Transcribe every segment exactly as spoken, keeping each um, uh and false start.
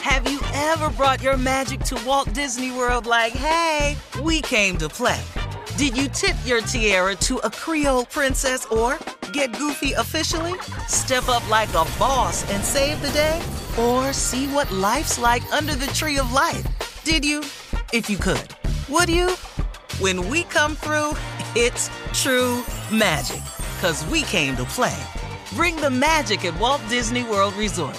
Have you ever brought your magic to Walt Disney World like, hey, we came to play? Did you tip your tiara to a Creole princess or get goofy officially? Step up like a boss and save the day? Or see what life's like under the tree of life? Did you? If you could. Would you? When we come through, it's true magic. 'Cause we came to play. Bring the magic at Walt Disney World Resort.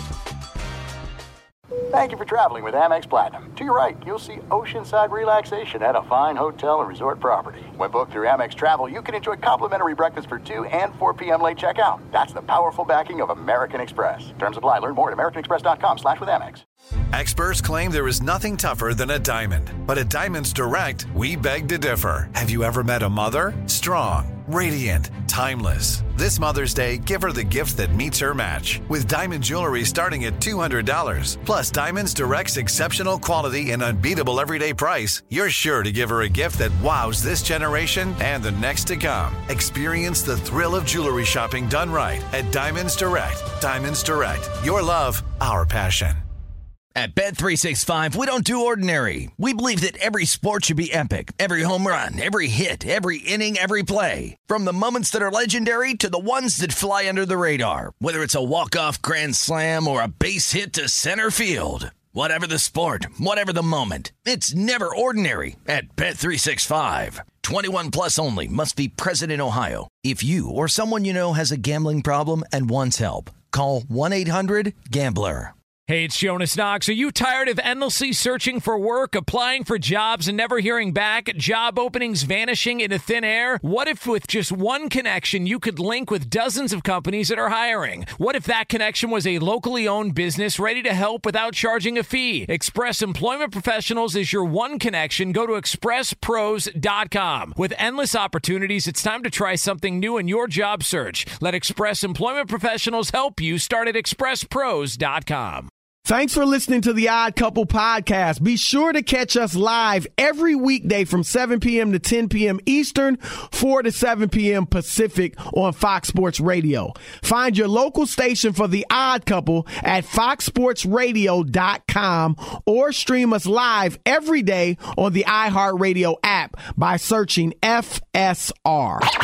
Thank you for traveling with Amex Platinum. To your right, you'll see oceanside relaxation at a fine hotel and resort property. When booked through Amex Travel, you can enjoy complimentary breakfast for two and four p.m. late checkout. That's the powerful backing of American Express. Terms apply. Learn more at americanexpress.com slash with Amex. Experts claim there is nothing tougher than a diamond. But at Diamonds Direct, we beg to differ. Have you ever met a mother? Strong, radiant, timeless. This Mother's Day, give her the gift that meets her match. With diamond jewelry starting at two hundred dollars. Plus Diamonds Direct's exceptional quality and unbeatable everyday price, you're sure to give her a gift that wows this generation and the next to come. Experience the thrill of jewelry shopping done right at Diamonds Direct. Diamonds Direct. Your love, our passion. At Bet three sixty-five, we don't do ordinary. We believe that every sport should be epic. Every home run, every hit, every inning, every play. From the moments that are legendary to the ones that fly under the radar. Whether it's a walk-off grand slam or a base hit to center field. Whatever the sport, whatever the moment. It's never ordinary at Bet three sixty-five. twenty-one plus only. Must be present in Ohio. If you or someone you know has a gambling problem and wants help, call one eight hundred gambler. Hey, it's Jonas Knox. Are you tired of endlessly searching for work, applying for jobs, and never hearing back? Job openings vanishing into thin air? What if with just one connection, you could link with dozens of companies that are hiring? What if that connection was a locally owned business ready to help without charging a fee? Express Employment Professionals is your one connection. Go to express pros dot com. With endless opportunities, it's time to try something new in your job search. Let Express Employment Professionals help you. Start at express pros dot com. Thanks for listening to the Odd Couple podcast. Be sure to catch us live every weekday from seven p.m. to ten p.m. Eastern, four to seven p.m. Pacific on Fox Sports Radio. Find your local station for the Odd Couple at fox sports radio dot com or stream us live every day on the iHeartRadio app by searching F S R. Now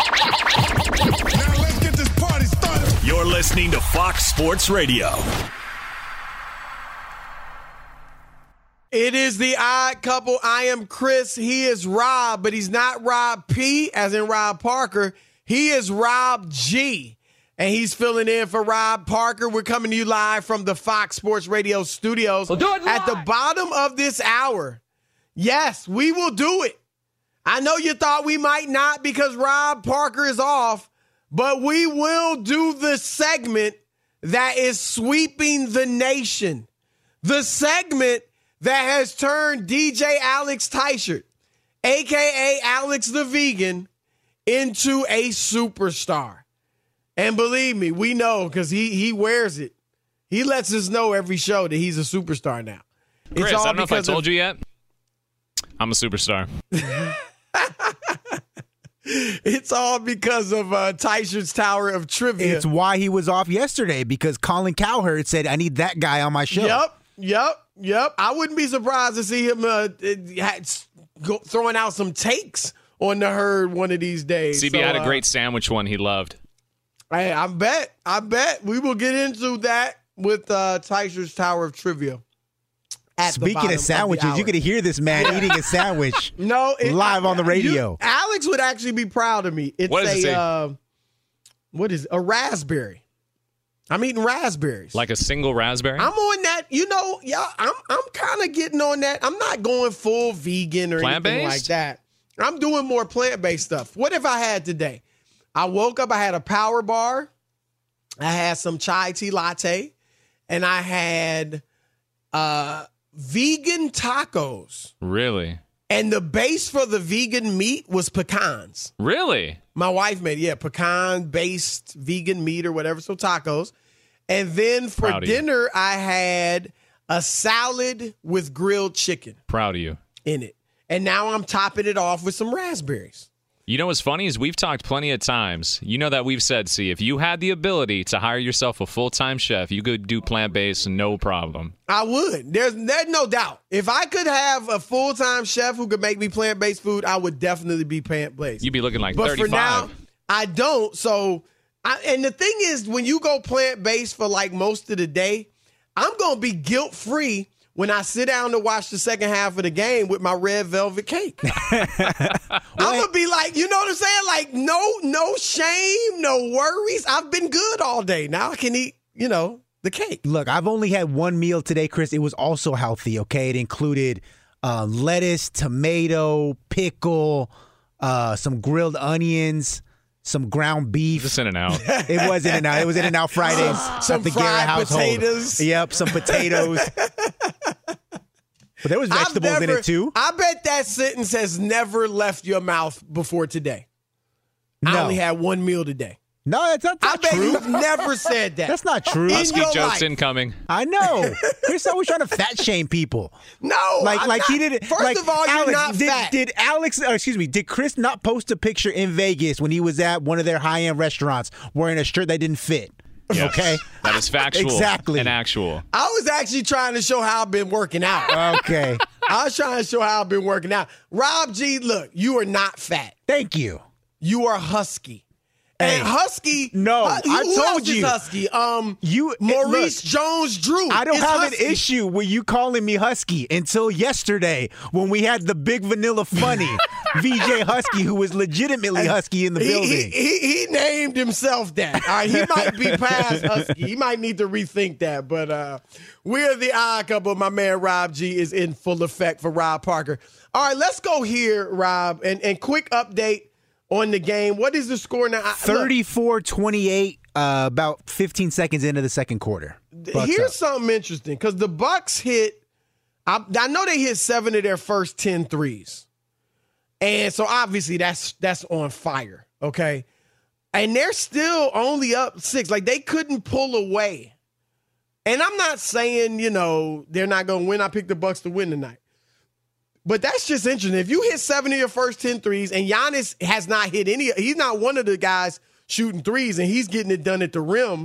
let's get this party started. You're listening to Fox Sports Radio. It is the Odd Couple. I am Chris. He is Rob, but he's not Rob P, as in Rob Parker. He is Rob G, and he's filling in for Rob Parker. We're coming to you live from the Fox Sports Radio studios. We'll do it live. At the bottom of this hour. Yes, we will do it. I know you thought we might not because Rob Parker is off, but we will do the segment that is sweeping the nation. The segment that has turned D J Alex Teichert, a k a. Alex the Vegan, into a superstar. And believe me, we know because he he wears it. He lets us know every show that he's a superstar now. Chris, it's all I don't know if I told of, you yet. I'm a superstar. It's all because of uh, Teichert's Tower of Trivia. It's why he was off yesterday, because Colin Cowherd said, I need that guy on my show. Yep, yep. Yep, I wouldn't be surprised to see him uh, go, throwing out some takes on the herd one of these days. C B so, had a uh, great sandwich one he loved. Hey, I bet, I bet we will get into that with uh, Teichert's Tower of Trivia. Speaking of sandwiches, of you're going to hear this man yeah. eating a sandwich no, it, live I, on the radio. You, Alex would actually be proud of me. It's what does a, it say? Uh, what is it? A raspberry. I'm eating raspberries. Like a single raspberry? I'm on that. You know, yeah, I'm I'm kind of getting on that. I'm not going full vegan or plant-based? anything like that. I'm doing more plant-based stuff. What if I had today? I woke up, I had a power bar, I had some chai tea latte, and I had uh, vegan tacos. Really? And the base for the vegan meat was pecans. Really? My wife made, yeah, pecan-based vegan meat or whatever, so tacos. And then for Proud dinner, I had a salad with grilled chicken. Proud of you. In it. And now I'm topping it off with some raspberries. You know what's funny is we've talked plenty of times. You know that we've said, see, if you had the ability to hire yourself a full-time chef, you could do plant-based, no problem. I would. There's there's no doubt. If I could have a full-time chef who could make me plant-based food, I would definitely be plant-based. You'd be looking like but thirty-five. But for now, I don't. So, I, and the thing is, when you go plant-based for like most of the day, I'm going to be guilt-free when I sit down to watch the second half of the game with my red velvet cake. I'm going to be like, you know what I'm saying? Like, no, no shame, no worries. I've been good all day. Now I can eat, you know, the cake. Look, I've only had one meal today, Chris. It was also healthy, okay? It included uh, lettuce, tomato, pickle, uh, some grilled onions, some ground beef. Just in and out. It was in and out. It was in and out Fridays. Some at the fried Garrett household. potatoes. Yep, some potatoes. But there was vegetables never, in it too. I bet that sentence has never left your mouth before today. No. I only had one meal today. No, that's not, that's I not bet true. you've never said that. That's not true. Husky your jokes life. incoming. I know. Chris always trying to fat shame people. No, like I'm like not. he didn't. First like, of all, you're Alex, not did, fat. Did Alex? Uh, excuse me. Did Chris not post a picture in Vegas when he was at one of their high end restaurants wearing a shirt that didn't fit? Yes. Okay, that is factual. Exactly. And actual. I was actually trying to show how I've been working out. Okay. I was trying to show how I've been working out. Rob G, look, you are not fat. Thank you. You are husky. Hey, and Husky, no, uh, I who told else is you. Husky. Um, You, Maurice look, Jones-Drew. I don't is have Husky. an issue with you calling me Husky until yesterday when we had the big vanilla funny V J Husky, who was legitimately Husky in the He, building. he, he, he named himself that. All right, he might be past Husky. He might need to rethink that. But uh, we're the odd couple. My man Rob G is in full effect for Rob Parker. All right, let's go here, Rob. And, and quick update on the game. What is the score now? thirty-four twenty-eight, uh, about fifteen seconds into the second quarter. Bucks Here's up. something interesting because the Bucks hit, I, I know they hit seven of their first ten threes. And so obviously that's that's on fire, okay? And they're still only up six. Like they couldn't pull away. And I'm not saying, you know, they're not going to win. I picked the Bucks to win tonight. But that's just interesting. If you hit seven of your first ten threes, and Giannis has not hit any, he's not one of the guys shooting threes, and he's getting it done at the rim,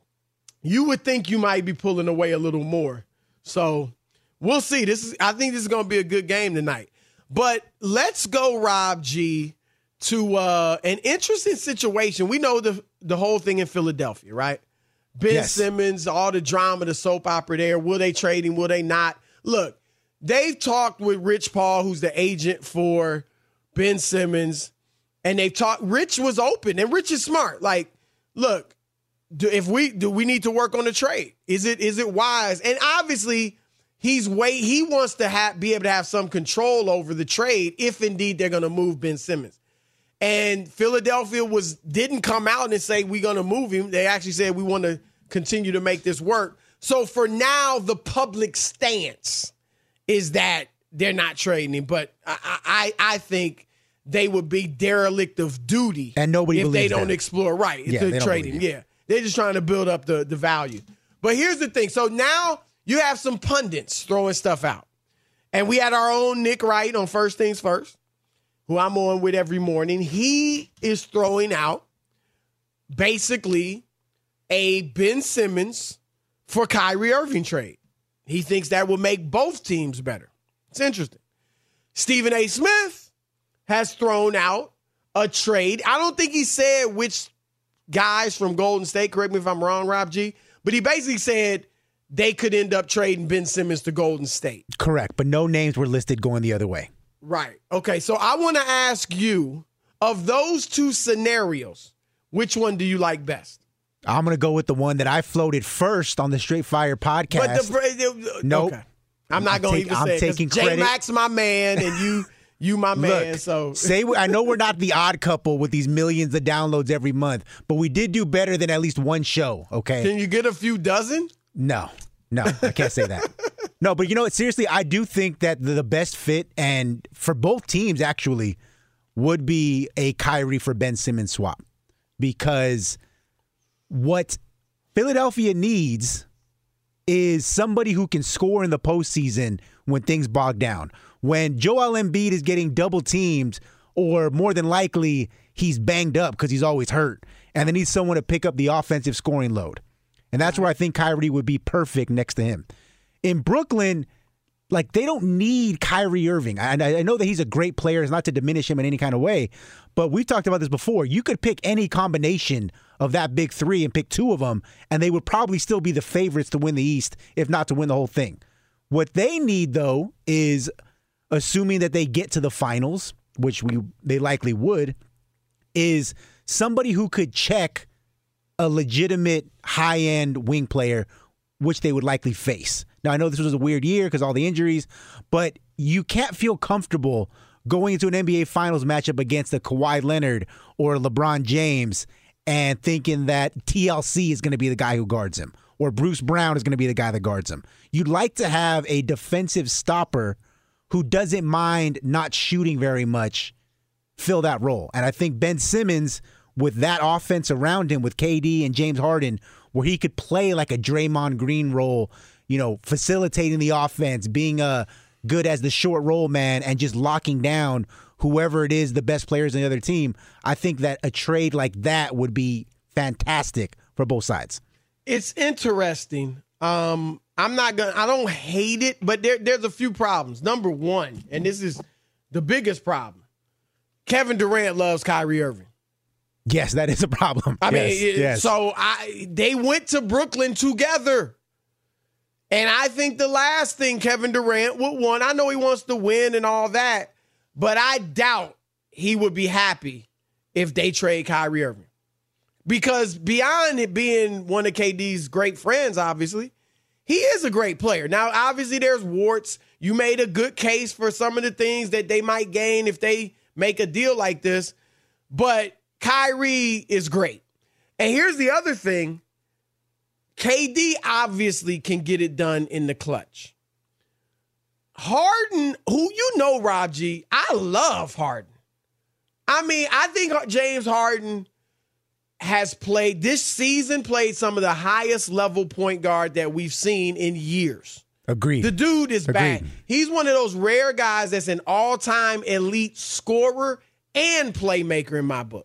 you would think you might be pulling away a little more. So we'll see. This is, I think this is going to be a good game tonight. But let's go, Rob G, to uh, an interesting situation. We know the the whole thing in Philadelphia, right? Ben Yes. Simmons, all the drama, the soap opera there. Will they trade him? Will they not? Look, they've talked with Rich Paul, who's the agent for Ben Simmons, and they've talked. Rich was open, and Rich is smart. Like, look, do, if we do, we need to work on the trade. Is it is it wise? And obviously, he's wait. He wants to have be able to have some control over the trade if indeed they're going to move Ben Simmons. And Philadelphia was didn't come out and say we're going to move him. They actually said we want to continue to make this work. So for now, the public stance is that they're not trading him. But I, I, I think they would be derelict of duty And nobody if they believes don't that. explore right Yeah, to they don't trade believe him. you. Yeah, they're just trying to build up the, the value. But here's the thing. So now you have some pundits throwing stuff out. And we had our own Nick Wright on First Things First, who I'm on with every morning. He is throwing out basically a Ben Simmons for Kyrie Irving trade. He thinks that will make both teams better. It's interesting. Stephen A. Smith has thrown out a trade. I don't think he said which guys from Golden State, correct me if I'm wrong, Rob G, but he basically said they could end up trading Ben Simmons to Golden State. Correct, but no names were listed going the other way. Right. Okay, so I want to ask you, of those two scenarios, which one do you like best? I'm going to go with the one that I floated first on the Straight Fire podcast. But the, Nope. Okay. I'm not I'm going to take- even I'm say it. 'cause taking credit. J-Max my man, and you you my man. Look, So say I know we're not the odd couple with these millions of downloads every month, but we did do better than at least one show, okay? can you get a few dozen? No, no, I can't say that. No, but you know what? Seriously, I do think that the the best fit, and for both teams actually, would be a Kyrie for Ben Simmons swap. Because what Philadelphia needs is somebody who can score in the postseason when things bog down. When Joel Embiid is getting double teamed or more than likely he's banged up because he's always hurt, and they need someone to pick up the offensive scoring load. And that's where I think Kyrie would be perfect next to him. In Brooklyn, like, they don't need Kyrie Irving. And I, I know that he's a great player. It's not to diminish him in any kind of way. But we've talked about this before. You could pick any combination of that big three and pick two of them, and they would probably still be the favorites to win the East, if not to win the whole thing. What they need, though, is, assuming that they get to the finals, which we they likely would, is somebody who could check a legitimate high-end wing player, which they would likely face. Now, I know this was a weird year because all the injuries, but you can't feel comfortable going into an N B A Finals matchup against a Kawhi Leonard or LeBron James and thinking that T L C is going to be the guy who guards him or Bruce Brown is going to be the guy that guards him. You'd like to have a defensive stopper who doesn't mind not shooting very much fill that role. And I think Ben Simmons, with that offense around him with K D and James Harden, where he could play like a Draymond Green role, you know, facilitating the offense, being a good as the short roll man, and just locking down whoever it is, the best players in the other team. I think that a trade like that would be fantastic for both sides. It's interesting. Um, I'm not gonna. I don't hate it, but there, there's a few problems. Number one, and this is the biggest problem: Kevin Durant loves Kyrie Irving. Yes, that is a problem. I yes, mean, yes. so I they went to Brooklyn together. And I think the last thing Kevin Durant would want, I know he wants to win and all that, but I doubt he would be happy if they trade Kyrie Irving. Because beyond it being one of K D's great friends, obviously, he is a great player. Now, obviously, there's warts. You made a good case for some of the things that they might gain if they make a deal like this, but Kyrie is great. And here's the other thing. K D obviously can get it done in the clutch. Harden, who you know, Rob G, I love Harden. I mean, I think James Harden has played, this season, played some of the highest level point guard that we've seen in years. Agreed. The dude is Agreed. bad. He's one of those rare guys that's an all-time elite scorer and playmaker in my book.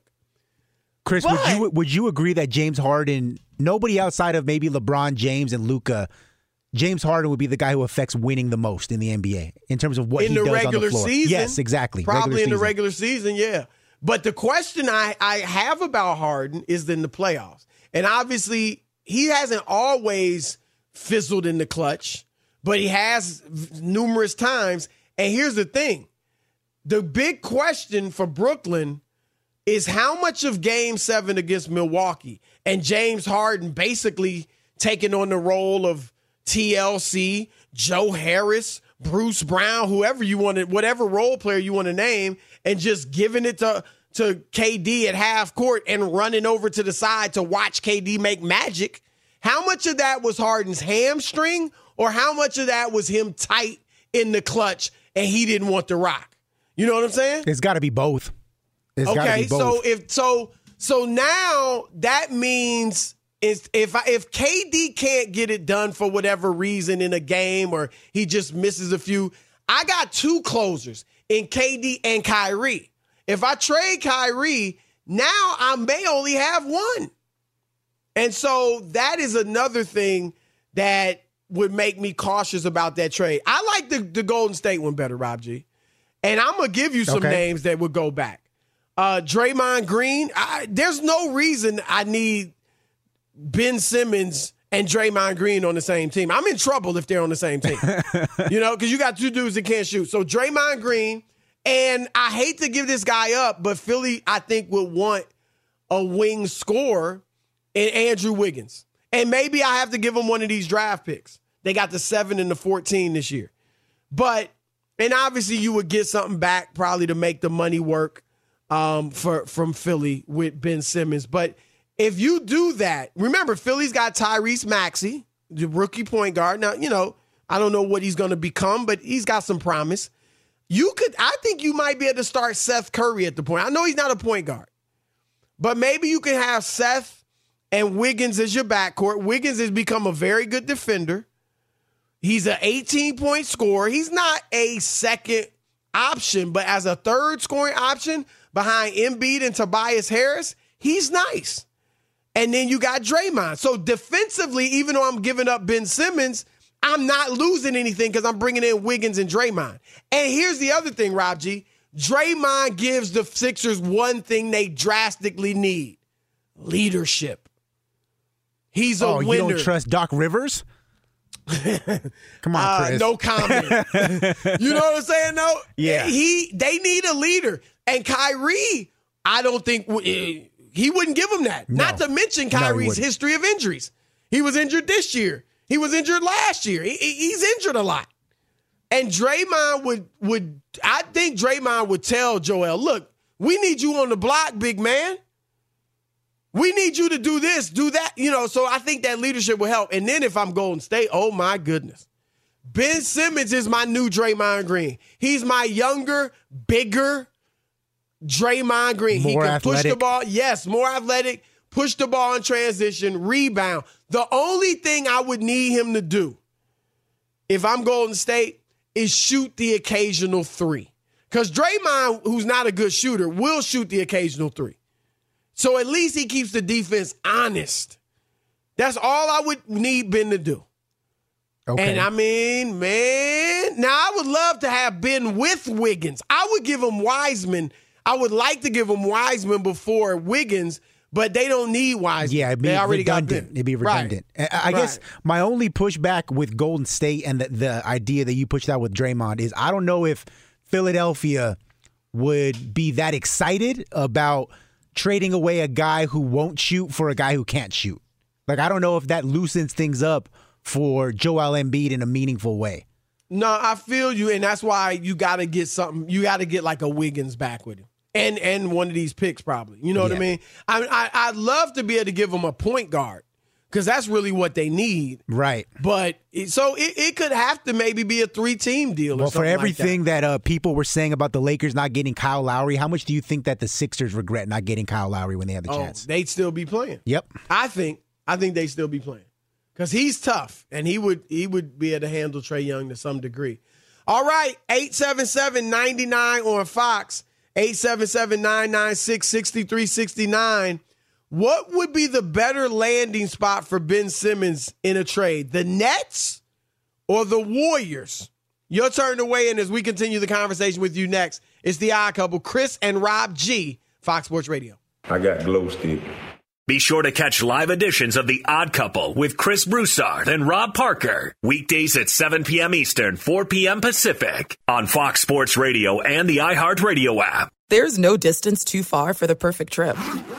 Chris, but, would you would you agree that James Harden, nobody outside of maybe LeBron James and Luka, James Harden would be the guy who affects winning the most in the N B A in terms of what in he the does regular on the floor? Season, yes, exactly. Probably regular in the season. regular season, yeah. But the question I, I have about Harden is in the playoffs. And obviously, he hasn't always fizzled in the clutch, but he has numerous times. And here's the thing. The big question for Brooklyn is how much of Game seven against Milwaukee and James Harden basically taking on the role of T L C, Joe Harris, Bruce Brown, whoever you want to, whatever role player you want to name, and just giving it to, to K D at half court and running over to the side to watch K D make magic. How much of that was Harden's hamstring, or how much of that was him tight in the clutch and he didn't want to rock? You know what I'm saying? It's got to be both. It's okay, be both. so if so, so now that means is if I, if K D can't get it done for whatever reason in a game, or he just misses a few, I got two closers in K D and Kyrie. If I trade Kyrie, now I may only have one, and so that is another thing that would make me cautious about that trade. I like the, the Golden State one better, Rob G, and I'm gonna give you some okay. names that would go back. Uh, Draymond Green, I, there's no reason I need Ben Simmons and Draymond Green on the same team. I'm in trouble if they're on the same team, you know, because you got two dudes that can't shoot. So Draymond Green, and I hate to give this guy up, but Philly, I think, would want a wing scorer in Andrew Wiggins. And maybe I have to give him one of these draft picks. They got the seven and the fourteen this year. But, and obviously you would get something back probably to make the money work. Um, for from Philly with Ben Simmons. But if you do that, remember, Philly's got Tyrese Maxey, the rookie point guard. Now, you know, I don't know what he's going to become, but he's got some promise. You could, I think you might be able to start Seth Curry at the point. I know he's not a point guard, but maybe you can have Seth and Wiggins as your backcourt. Wiggins has become a very good defender. He's an eighteen-point scorer. He's not a second option, but as a third scoring option behind Embiid and Tobias Harris, he's nice. And then you got Draymond. So defensively, even though I'm giving up Ben Simmons, I'm not losing anything because I'm bringing in Wiggins and Draymond. And here's the other thing, Rob G. Draymond gives the Sixers one thing they drastically need: leadership. He's a oh, winner. You don't trust Doc Rivers? Come on, Chris. Uh, no comment. You know what I'm saying, though? Yeah. He, they need a leader. And Kyrie, I don't think he wouldn't give him that. No. Not to mention Kyrie's no, history of injuries. He was injured this year. He was injured last year. He, he's injured a lot. And Draymond would, would, I think Draymond would tell Joel, look, we need you on the block, big man. We need you to do this, do that. You know, so I think that leadership will help. And then if I'm Golden State, oh my goodness. Ben Simmons is my new Draymond Green. He's my younger, bigger Draymond Green. More he can athletic. push the ball. Yes, more athletic, push the ball in transition, rebound. The only thing I would need him to do if I'm Golden State is shoot the occasional three. Because Draymond, who's not a good shooter, will shoot the occasional three. So at least he keeps the defense honest. That's all I would need Ben to do. Okay. And I mean, man, now I would love to have Ben with Wiggins. I would give him Wiseman. I would like to give him Wiseman before Wiggins, but they don't need Wiseman. Yeah, it'd be they already redundant. got Ben. It'd be redundant. Right. I, I right. guess my only pushback with Golden State and the, the idea that you pushed out with Draymond is I don't know if Philadelphia would be that excited about trading away a guy who won't shoot for a guy who can't shoot. Like, I don't know if that loosens things up for Joel Embiid in a meaningful way. No, I feel you, and that's why you got to get something. You got to get like a Wiggins back with him, and and one of these picks probably. You know yeah. what I mean? I, I I'd love to be able to give him a point guard because that's really what they need. Right. But it, so it, it could have to maybe be a three-team deal. Well, or something for everything like that, that uh, people were saying about the Lakers not getting Kyle Lowry, how much do you think that the Sixers regret not getting Kyle Lowry when they had the oh, chance? They'd still be playing. Yep. I think. I think they'd still be playing because he's tough and he would he would be able to handle Trae Young to some degree. All right, eight seven seven, nine nine on Fox, eight seven seven, nine nine six, six three six nine. What would be the better landing spot for Ben Simmons in a trade, the Nets or the Warriors? Your turn to weigh in as we continue the conversation with you next. It's the Odd Couple, Chris and Rob G, Fox Sports Radio. I got glow stick. Be sure to catch live editions of The Odd Couple with Chris Broussard and Rob Parker. Weekdays at seven p.m. Eastern, four p.m. Pacific on Fox Sports Radio and the iHeartRadio app. There's no distance too far for the perfect trip.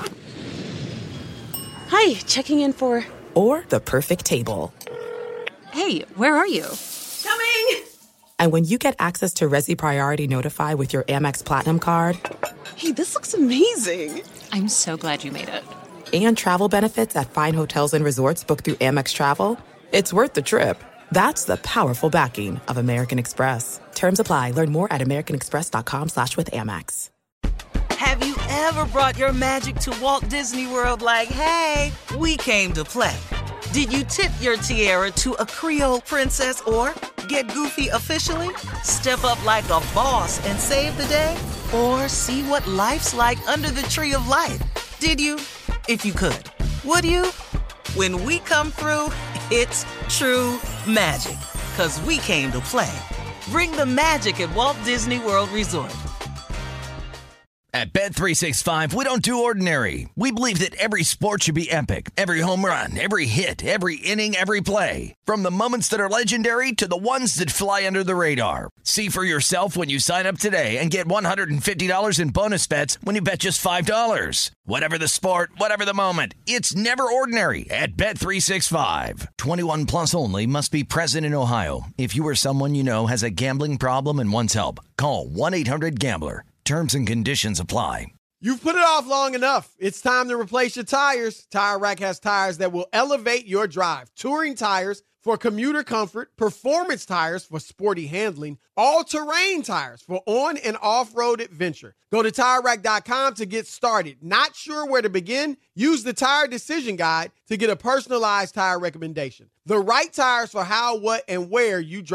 Hi, checking in for... Or the perfect table. Hey, where are you? Coming! And when you get access to Resi Priority Notify with your Amex Platinum card... Hey, this looks amazing! I'm so glad you made it. And travel benefits at fine hotels and resorts booked through Amex Travel, it's worth the trip. That's the powerful backing of American Express. Terms apply. Learn more at americanexpress.com slash with Amex. Have you ever brought your magic to Walt Disney World like, hey, we came to play? Did you tip your tiara to a Creole princess or get goofy officially? Step up like a boss and save the day? Or see what life's like under the tree of life? Did you? If you could. Would you? When we come through, it's true magic. 'Cause we came to play. Bring the magic at Walt Disney World Resort. At Bet three sixty-five, we don't do ordinary. We believe that every sport should be epic. Every home run, every hit, every inning, every play. From the moments that are legendary to the ones that fly under the radar. See for yourself when you sign up today and get one hundred fifty dollars in bonus bets when you bet just five dollars. Whatever the sport, whatever the moment, it's never ordinary at Bet three sixty-five. twenty-one plus only. Must be present in Ohio. If you or someone you know has a gambling problem and wants help, call one eight hundred gambler. Terms and conditions apply. You've put it off long enough. It's time to replace your tires. Tire Rack has tires that will elevate your drive. Touring tires for commuter comfort, performance tires for sporty handling, all-terrain tires for on- and off-road adventure. Go to Tire Rack dot com to get started. Not sure where to begin? Use the Tire Decision Guide to get a personalized tire recommendation. The right tires for how, what, and where you drive.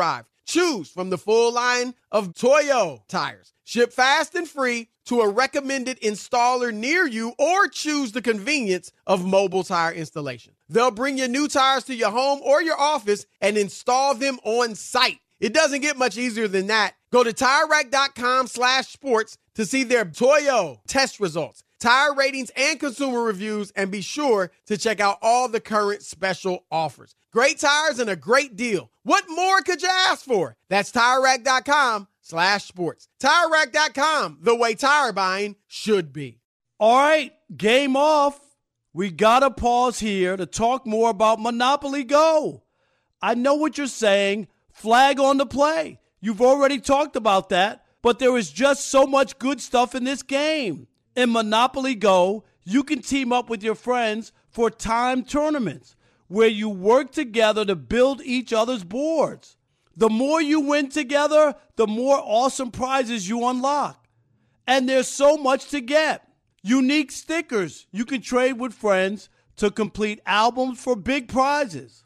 Choose from the full line of Toyo tires. Ship fast and free to a recommended installer near you, or choose the convenience of mobile tire installation. They'll bring your new tires to your home or your office and install them on site. It doesn't get much easier than that. Go to TireRack.com slash sports to see their Toyo test results, tire ratings, and consumer reviews, and be sure to check out all the current special offers. Great tires and a great deal. What more could you ask for? That's TireRack.com slash sports. Tire Rack dot com, the way tire buying should be. All right, game off. We got to pause here to talk more about Monopoly Go. I know what you're saying. Flag on the play. You've already talked about that, but there is just so much good stuff in this game. In Monopoly Go, you can team up with your friends for timed tournaments where you work together to build each other's boards. The more you win together, the more awesome prizes you unlock. And there's so much to get. Unique stickers you can trade with friends to complete albums for big prizes.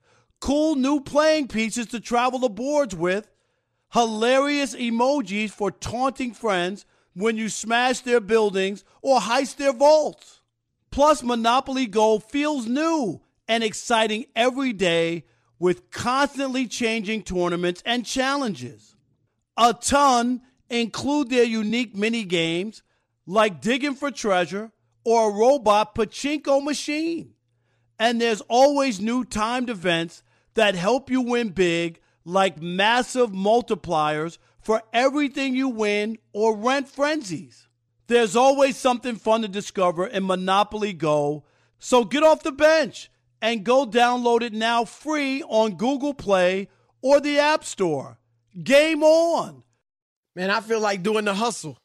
Cool new playing pieces to travel the boards with. Hilarious emojis for taunting friends when you smash their buildings or heist their vaults. Plus, Monopoly Go feels new and exciting every day with constantly changing tournaments and challenges. A ton include their unique mini games like digging for treasure or a robot pachinko machine. And there's always new timed events that help you win big, like massive multipliers for everything you win or rent frenzies. There's always something fun to discover in Monopoly Go, so get off the bench and go download it now free on Google Play or the App Store. Game on. Man, I feel like doing the hustle.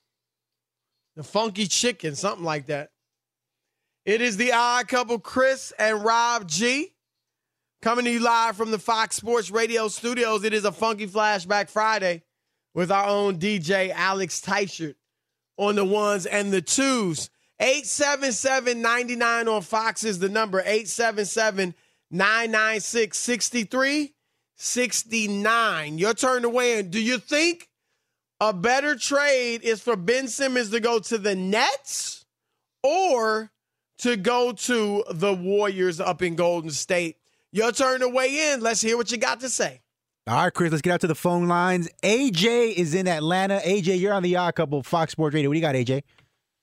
The funky chicken, something like that. It is the Odd Couple, Chris and Rob G. Coming to you live from the Fox Sports Radio studios. It is a Funky Flashback Friday with our own D J Alex Teichert on the ones and the twos. eight seven seven, nine nine on Fox is the number. eight seven seven, nine nine six, six three six nine. Your turn to weigh in. Do you think a better trade is for Ben Simmons to go to the Nets or to go to the Warriors up in Golden State? Your turn to weigh in. Let's hear what you got to say. All right, Chris, let's get out to the phone lines. A J is in Atlanta. A J, you're on the Odd Couple, Fox Sports Radio. What do you got, A J?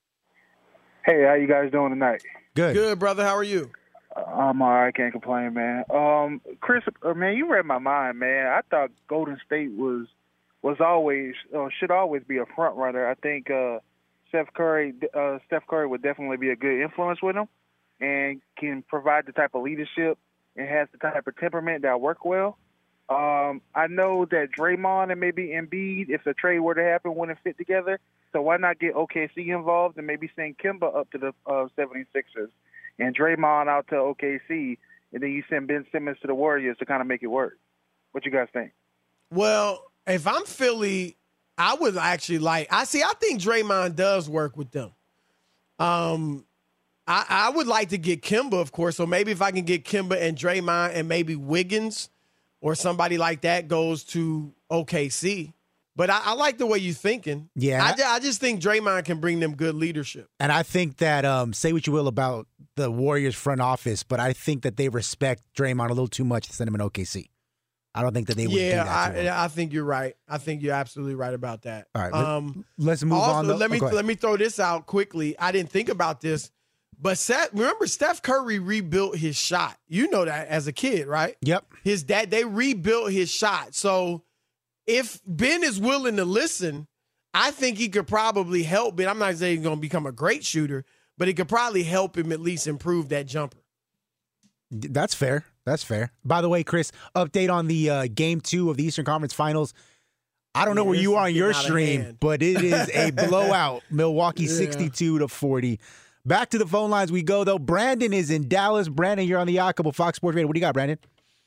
Hey, how you guys doing tonight? Good. Good, brother. How are you? I'm all right. Can't complain, man. Um, Chris, uh, man, you read my mind, man. I thought Golden State was was always uh, should always be a front runner. I think uh, Steph Curry, uh, Steph Curry would definitely be a good influence with him, and can provide the type of leadership and has the type of temperament that work well. Um, I know that Draymond and maybe Embiid, if the trade were to happen, wouldn't fit together. So why not get O K C involved and maybe send Kemba up to the uh, seventy-sixers and Draymond out to O K C, and then you send Ben Simmons to the Warriors to kind of make it work? What you guys think? Well, if I'm Philly, I would actually like – I see, I think Draymond does work with them. Um, I, I would like to get Kemba, of course. So maybe if I can get Kemba and Draymond and maybe Wiggins or somebody like that goes to O K C. But I, I like the way you're thinking. Yeah. I, I just think Draymond can bring them good leadership. And I think that, um, say what you will about the Warriors front office, but I think that they respect Draymond a little too much to send him in O K C. I don't think that they would yeah, do that to him. I, I think you're right. I think you're absolutely right about that. All right, um, let's move also, on. Though. Let me oh, let me throw this out quickly. I didn't think about this, but Seth, remember Steph Curry rebuilt his shot. You know that as a kid, right? Yep. His dad, they rebuilt his shot. So if Ben is willing to listen, I think he could probably help Ben. I'm not saying he's going to become a great shooter, but he could probably help him at least improve that jumper. That's fair. That's fair. By the way, Chris, update on the uh, game two of the Eastern Conference Finals. I don't know yeah, where you are on your out of stream, hand. but it is a blowout. Milwaukee Yeah. sixty-two to forty. Back to the phone lines we go, though. Brandon is in Dallas. Brandon, you're on the Odd Couple, Fox Sports Radio. What do you got, Brandon?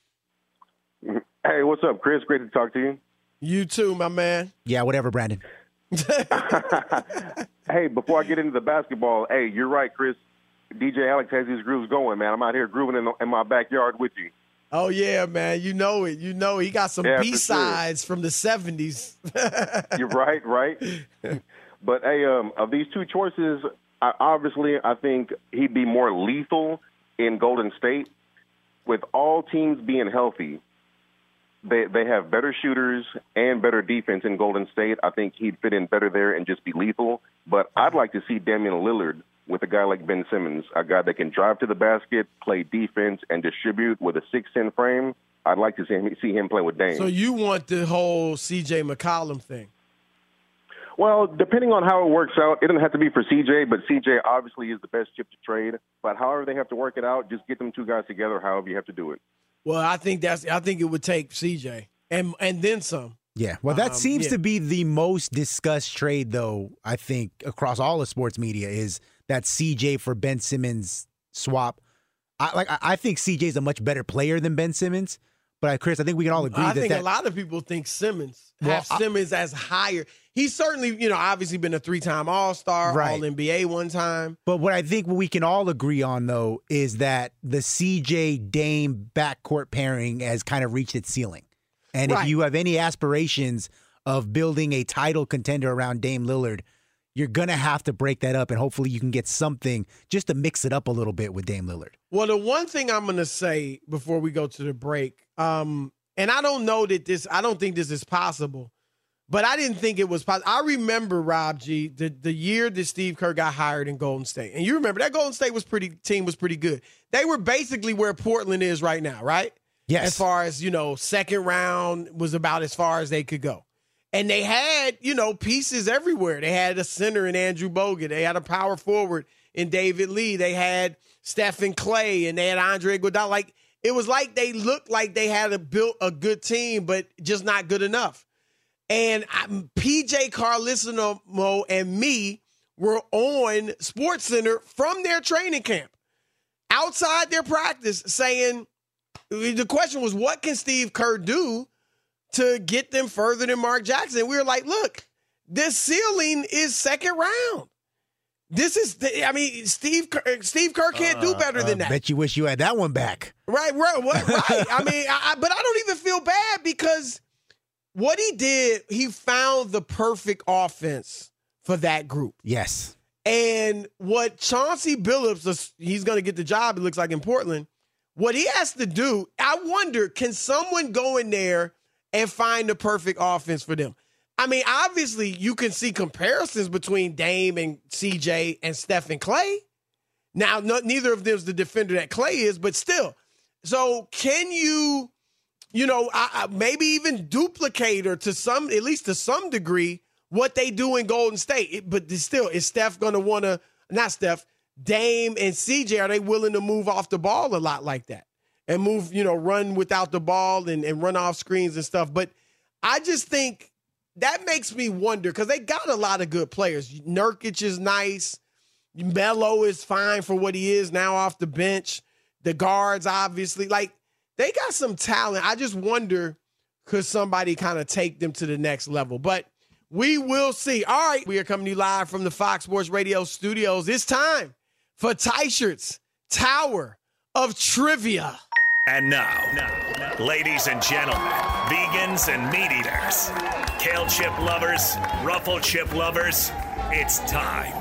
Hey, what's up, Chris? Great to talk to you. You too, my man. Yeah, whatever, Brandon. Hey, before I get into the basketball, hey, you're right, Chris. D J Alex has these grooves going, man. I'm out here grooving in, the, in my backyard with you. Oh, yeah, man. You know it. You know it. He got some Yeah, B-sides sure. from the seventies. You're right, right? But, hey, um, of these two choices, I, obviously I think he'd be more lethal in Golden State. With all teams being healthy, they they have better shooters and better defense in Golden State. I think he'd fit in better there and just be lethal. But I'd like to see Damian Lillard with a guy like Ben Simmons, a guy that can drive to the basket, play defense, and distribute with a six ten frame. I'd like to see him, see him play with Dame. So you want the whole C J McCollum thing? Well, depending on how it works out, it doesn't have to be for C J, but C J obviously is the best chip to trade. But however they have to work it out, just get them two guys together, however you have to do it. Well, I think that's. I think it would take C J and and then some. Yeah, well, that um, seems yeah. to be the most discussed trade, though, I think, across all of sports media is that C J for Ben Simmons swap. I like. I think C J is a much better player than Ben Simmons, but Chris, I think we can all agree I that think that, a lot of people think Simmons Well, have I- Simmons as higher. He's certainly, you know, obviously been a three-time All-Star, Right. All N B A one time. But what I think we can all agree on, though, is that the C J Dame backcourt pairing has kind of reached its ceiling. And Right. if you have any aspirations of building a title contender around Dame Lillard, you're going to have to break that up, and hopefully you can get something just to mix it up a little bit with Dame Lillard. Well, the one thing I'm going to say before we go to the break, um, and I don't know that this, I don't think this is possible, but I didn't think it was possible. I remember, Rob G, the, the year that Steve Kerr got hired in Golden State. And you remember that Golden State was pretty team was pretty good. They were basically where Portland is right now, right? Yes. As far as, you know, second round was about as far as they could go. And they had, you know, pieces everywhere. They had a center in Andrew Bogut. They had a power forward in David Lee. They had Stephen Clay, and they had Andre Iguodala. Like, it was like they looked like they had a, built a good team, but just not good enough. And I, P J Carlesimo and me were on SportsCenter from their training camp, outside their practice, saying, the question was, what can Steve Kerr do to get them further than Mark Jackson? We were like, look, this ceiling is second round. This is, the, I mean, Steve Kerr, Steve Kerr can't do better Uh, than I that. bet you wish you had that one back. Right, right, what, right. I mean, I, I, but I don't even feel bad because what he did, he found the perfect offense for that group. Yes. And what Chauncey Billups, he's going to get the job, it looks like, in Portland. What he has to do, I wonder, can someone go in there and find the perfect offense for them? I mean, obviously, you can see comparisons between Dame and C J and Stephen Clay. Now, no, neither of them is the defender that Clay is, but still. So can you, you know, I, I, maybe even duplicate or to some, at least to some degree, what they do in Golden State? It, but still, is Steph going to want to, not Steph, Dame and C J, are they willing to move off the ball a lot like that and move, you know, run without the ball and, and run off screens and stuff? But I just think that makes me wonder because they got a lot of good players. Nurkic is nice. Melo is fine for what he is now off the bench. The guards, obviously, like they got some talent. I just wonder, could somebody kind of take them to the next level? But we will see. All right, we are coming to you live from the Fox Sports Radio studios. It's time for Teichert's Tower of Trivia. And now, now, ladies and gentlemen, vegans and meat eaters, kale chip lovers, ruffle chip lovers, it's time.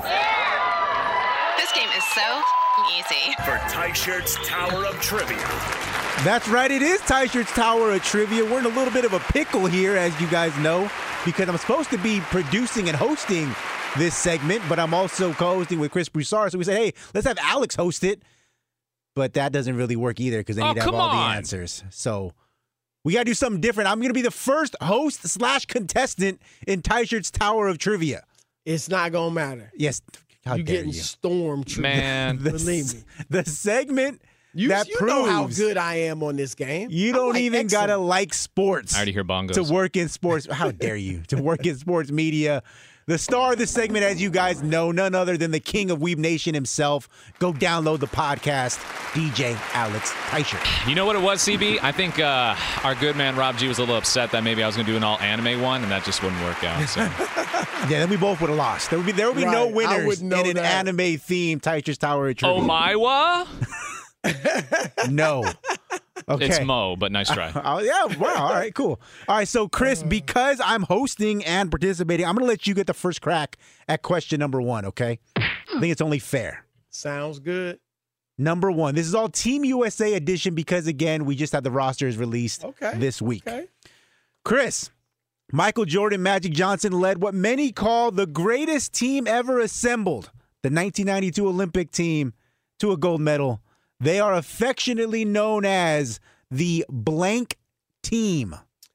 This game is so easy. For Teichert's Tower of Trivia. That's right. It is Teichert's Tower of Trivia. We're in a little bit of a pickle here, as you guys know, because I'm supposed to be producing and hosting this segment, but I'm also co-hosting with Chris Broussard. So we said, hey, let's have Alex host it. But that doesn't really work either because then Oh, you'd have come all on. the answers. So we got to do something different. I'm going to be the first host slash contestant in Teichert's Tower of Trivia. It's not going to matter. Yes. How You're dare getting you. storm trivia. Man. The, Believe me. The segment You, that you proves know how good I am on this game. you I'm don't like even got to excellent. like sports I already hear bongos. to work in sports. How dare you? To work in sports media. The star of this segment, as you guys know, none other than the king of Weeb Nation himself. Go download the podcast, D J Alex Teichert. You know what it was, C B? I think uh, our good man Rob G was a little upset that maybe I was going to do an all-anime one, and that just wouldn't work out. So. Yeah, then we both would have lost. There would be there would be no Right. I winners wouldn't know in an that. anime themed Teichert's Tower of Trivia. Oh, my wa? No. Okay. It's Mo, but nice try. Oh, yeah, wow. All right, cool. All right, so Chris, because I'm hosting and participating, I'm going to let you get the first crack at question number one, okay? I think it's only fair. Sounds good. Number one. This is all Team U S A edition because, again, we just had the rosters released Okay. this week. Okay. Chris, Michael Jordan, Magic Johnson led what many call the greatest team ever assembled, the nineteen ninety-two Olympic team, to a gold medal. They are affectionately known as the blank team.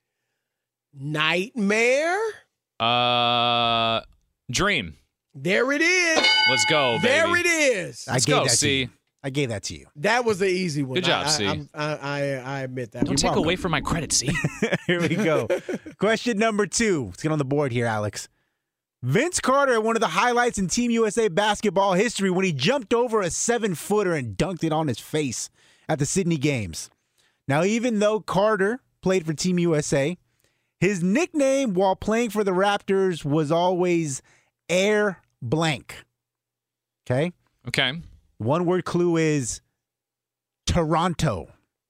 Nightmare? Uh, Dream. There it is. Let's go, baby. There it is. Let's I gave go, that to C. you. I gave that to you. That was an easy one. Good job, I, C. I, I, I, I admit that. Don't You're take welcome. away from my credit, C. Here we go. Question number two. Let's get on the board here, Alex. Vince Carter had one of the highlights in Team U S A basketball history when he jumped over a seven-footer and dunked it on his face at the Sydney Games. Now, even though Carter played for Team U S A, his nickname while playing for the Raptors was always Air Blank. Okay? Okay. One word clue is Toronto.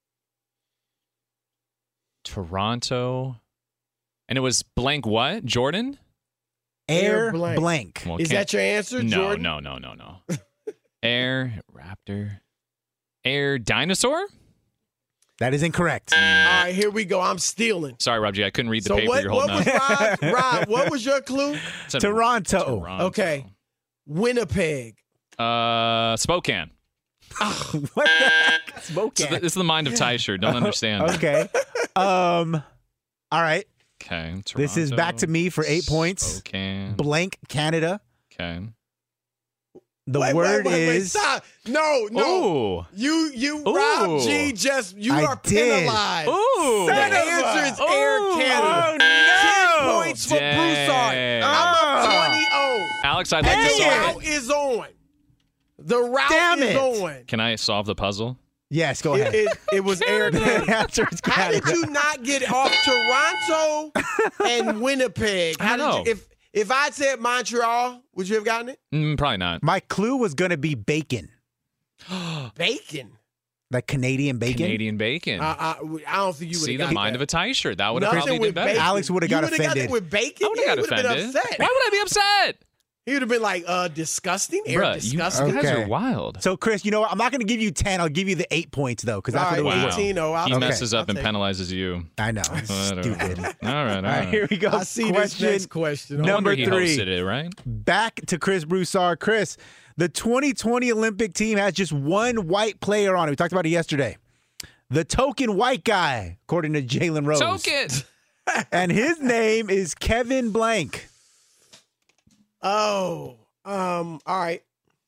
Toronto. And it was blank what? Jordan? Air, Air blank. blank. Well, Is can't- that your answer, no, Jordan? No, no, no, no, Air Raptor. Air Dinosaur? That is incorrect. All right, here we go. I'm stealing. Sorry, Rob G. I couldn't read the So paper what, you're what holding was up. Rob, Rob, what was your clue? Said Toronto. Toronto. Okay. Winnipeg. Uh, Spokane. What the heck? Smoke So th- this is the mind of Tysher. Don't understand. Okay. Um. All right. Okay. This is back to me for eight points. Spokane. Blank Canada. Okay. The Wait, word wait, wait, wait, is. stop. No, no. Ooh. You, you, Ooh. Rob G, just, you I are did. penalized. Ooh. The Son of a- answer is Ooh. Air Canada. Oh, no. ten points for Dang. Broussard. I'm up Ah. twenty oh. Alex, I'd like And to the Dang solve route it. is on. The route Damn is it. on. Can I solve the puzzle? Yes, go It, ahead. it, it was Air The Canada. answer is How did Canada. you not get off Toronto and Winnipeg? How I don't did know. you, if if I said Montreal, would you have gotten it? Mm, probably not. My clue was going to be bacon. Bacon. Like Canadian bacon. Canadian bacon. Uh, I, I don't think you would See have the got mind that. of a tie shirt. That would have Nothing probably with been better. bacon. Alex would've You got would've got offended. it with bacon. I would Yeah, have he got would've been offended. upset. Why would I be upset? He would have been like, uh, disgusting. Air Bruh, you disgusting. guys Okay. are wild. So, Chris, you know what? I'm not going to give you ten. I'll give you the eight points, though, because that's All what it right, was. Wow. eighteen oh. I'll He take it. messes up I'll and take it. penalizes you. I know. Whatever. Stupid. All right, all All right. right, here we go. I see question this next question. No number wonder he three. hosted it, right? Back to Chris Broussard. Chris, the twenty twenty Olympic team has just one white player on it. We talked about it yesterday. The token white guy, according to Jalen Rose. Token. And his name is Kevin Blank. Oh, um, all right.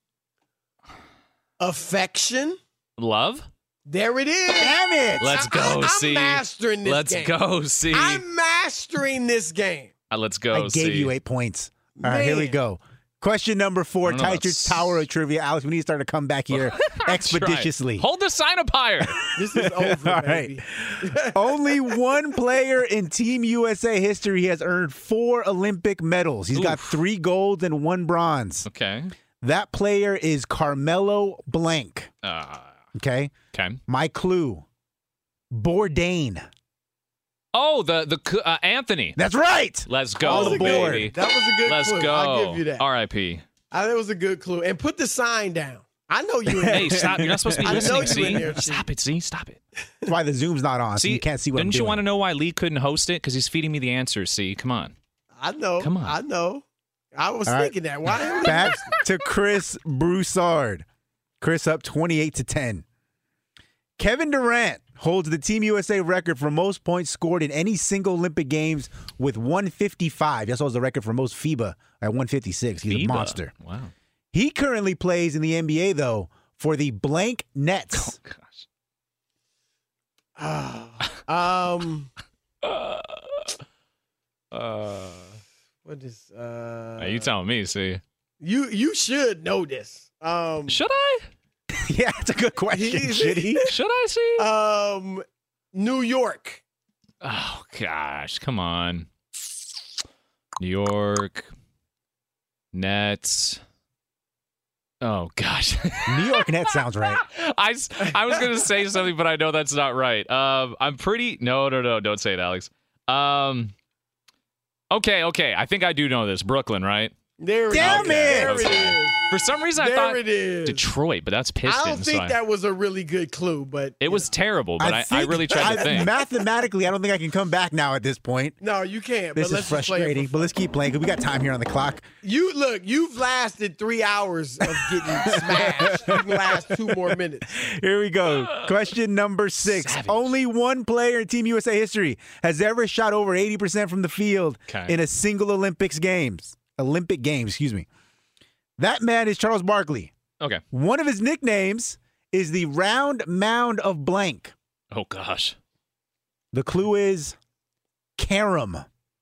Affection. Love. There it is. Damn it. Let's I- go, I, I'm C. mastering this Let's game. go, C. I'm mastering this game. Uh, let's go, I gave C. you eight points. All right, here we Man. go. Question number four, I don't know about Tysher's s- Tower of Trivia. Alex, we need to start to come back here I'm expeditiously. trying. Hold the sign up higher. This is over, All baby. Only one player in Team U S A history has earned four Olympic medals. He's got Oof. three golds and one bronze. Okay. That player is Carmelo Blank. Uh, Okay. okay. My clue, Bourdain. Oh, the the c- uh, Anthony. That's right. Let's That go, was a good- baby. That was a good Let's clue. go. I'll give you that. R I P I, that was a good clue. And put the sign down. I know you. In Hey, there. stop! You're not supposed to be I know listening. you in See, there, Chief. stop it. See, stop it. That's why the Zoom's not on, so See, you can't see what didn't I'm you doing. want to know why Lee couldn't host it? Because he's feeding me the answers. See, come on. I know. Come on. I know. I was All right. thinking that. Why? am I- Back to Chris Broussard. Chris up twenty-eight to ten. Kevin Durant holds the Team U S A record for most points scored in any single Olympic Games with one fifty-five. He also has the record for most FIBA at one fifty-six. He's a FIBA. monster. Wow. He currently plays in the N B A, though, for the blank Nets. Oh gosh. um. Uh, uh, What is? Uh. you telling me? See, You you should know this. Um. should I? Yeah, that's a good question. Should he? Should I see? Um. New York. Oh gosh, come on. New York Nets. Oh, gosh. New York Nets sounds right. I, I was going to say something, but I know that's not right. Um, I'm pretty... No, no, no. Don't say it, Alex. Um, okay, okay. I think I do know this. Brooklyn, right? There it Damn is. it. There it is. For some reason, I There thought it is. Detroit, but that's Pistons. I don't think so I- that was a really good clue, but It was terrible, but I, I, really tried to I- think. Mathematically, I don't think I can come back now at this point. no, you can't. This but is let's just play it frustrating, for but let's keep playing because we got time here on the clock. You look, you've lasted three hours of getting smashed. You can last two more minutes. Here we go. Question number six. Savage. Only one player in Team U S A history has ever shot over eighty percent from the field Okay. in a single Olympics games. Olympic Games, excuse me. That man is Charles Barkley. Okay. One of his nicknames is the round mound of blank. Oh, gosh. The clue is carom.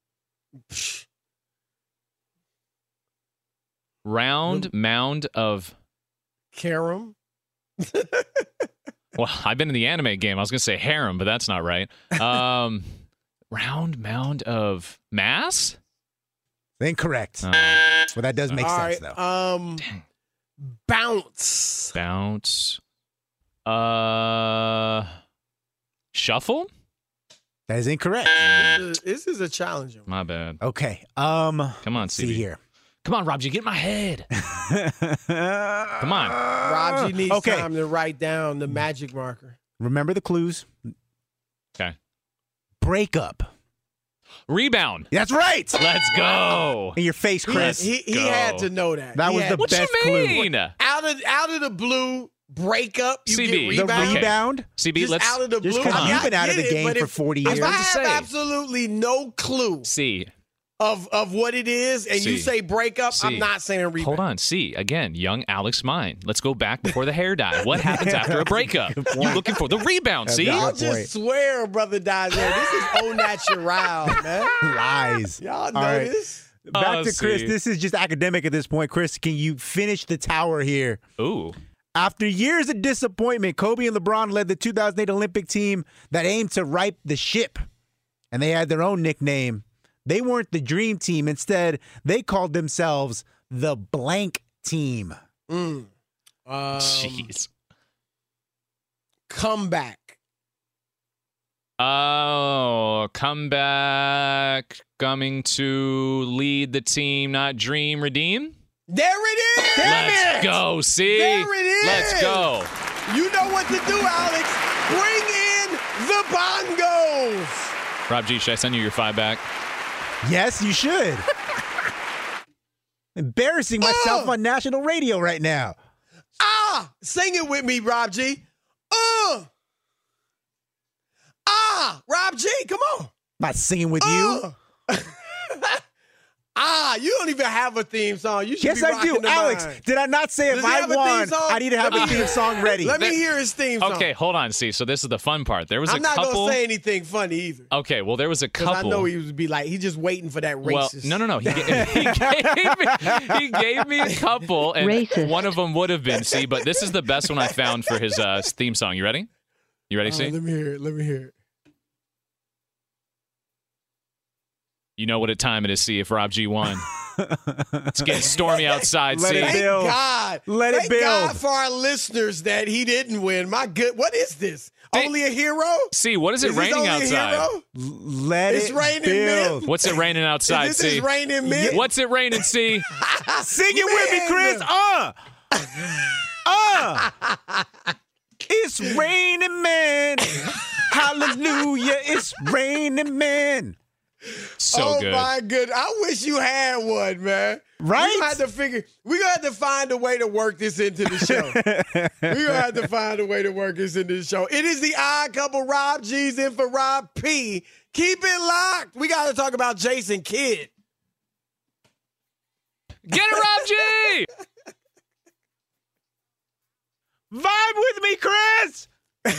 Round mound of... Carom? Well, I've been in the anime game. I was going to say harem, but that's not right. Um, round mound of mass? Incorrect. Oh. Well, that does make All sense, right, though. Um, bounce. Bounce. Uh, shuffle? That is incorrect. This is, this is a challenge. My bad. Okay. Um, Come on, let's C see B. here. Come on, Rob, you get in my head. Come on. Rob, you need Okay. time to write down the magic marker. Remember the clues. Okay. Breakup. Rebound. That's right. Let's go. In your face, Chris. He, he go. had to know that. That He was had the to- What best you clue. mean? out of out of the blue breakup. You C B. get The rebound. Okay. rebound. C B, Just let's out of the Just blue. 'cause I mean, you've I been out of get the it, game but for if- forty If years. I I was have about to say. absolutely no clue C. of of what it is, and you C. say breakup, C. I'm not saying rebound. Hold on. C. Again, young Alex Mine. Let's go back before the hair dye. What happens after a breakup? You looking for the rebound, That's C? good. Y'all Good just point. swear, brother Dazio. This is au natural, man. Lies. Y'all know All right. this. Back Oh, to Chris. see. This is just academic at this point. Chris, can you finish the tower here? Ooh. After years of disappointment, Kobe and LeBron led the two thousand eight Olympic team that aimed to right the ship. And they had their own nickname. They weren't the dream team. Instead, they called themselves the blank team. Mm. Um, Jeez. Comeback. Oh, comeback, coming to lead the team, not dream, redeem. There it is. Let's go, see? There it is. Let's go. You know what to do, Alex. Bring in the bongos. Rob G, should I send you your five back? Yes, you should. Embarrassing myself Uh. on national radio right now. Ah, sing it with me, Rob G. Uh. Ah, Rob G, come on. Not singing with you. Uh. Ah, you don't even have a theme song. You should Yes, be I rocking do. the Alex, mind. did I not say Does if he I have a theme won, song? I need to have Let a me- theme song ready? Let me hear his theme song. Okay, hold on, see. So this is the fun part. There was I'm a not couple. gonna say anything funny either. Okay, well, there was a Because couple. I know he would be like, he's just waiting for that Well, racist. no, no, no. He, ga- he, gave me, he gave me a couple, and Racist. one of them would have been C, but this is the best one I found for his uh, theme song. You ready? You ready, Oh, C? let me hear it. Let me hear it. You know what a time it is, C, if Rob G won. It's getting stormy outside, Let C. it Thank build. God. Let it Thank build. God for our listeners that he didn't win. My good. What is this? They- Only a hero? C, what is it Is this raining only a outside? hero? Let It's it raining build. men. What's it raining outside, Is this C? is raining men? What's it raining, C? Sing it with me, Chris. Uh. Uh. It's raining man. Hallelujah. It's raining man. So oh good. my good! I wish you had one, man. Right? We gonna have to figure. We gonna have to find a way to work this into the show. We gonna have to find a way to work this into the show. It is the Odd Couple. Rob G's in for Rob P. Keep it locked. We got to talk about Jason Kidd. Get it, Rob G! Vibe with me, Chris.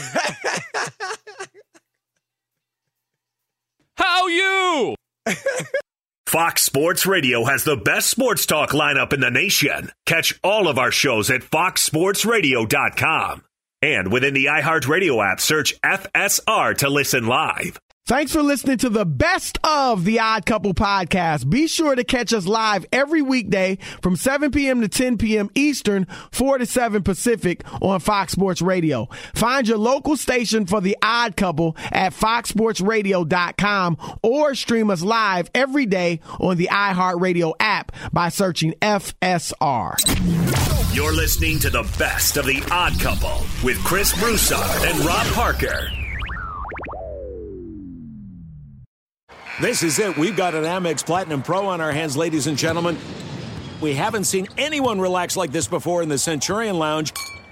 How you? Fox Sports Radio has the best sports talk lineup in the nation. Catch all of our shows at fox sports radio dot com. And within the iHeartRadio app, search F S R to listen live. Thanks for listening to the best of the Odd Couple podcast. Be sure to catch us live every weekday from seven p.m. to ten p.m. Eastern, four to seven Pacific on Fox Sports Radio. Find your local station for the Odd Couple at fox sports radio dot com or stream us live every day on the iHeartRadio app by searching F S R. You're listening to the best of the Odd Couple with Chris Broussard and Rob Parker. This is it. We've got an Amex Platinum Pro on our hands, ladies and gentlemen. We haven't seen anyone relax like this before in the Centurion Lounge.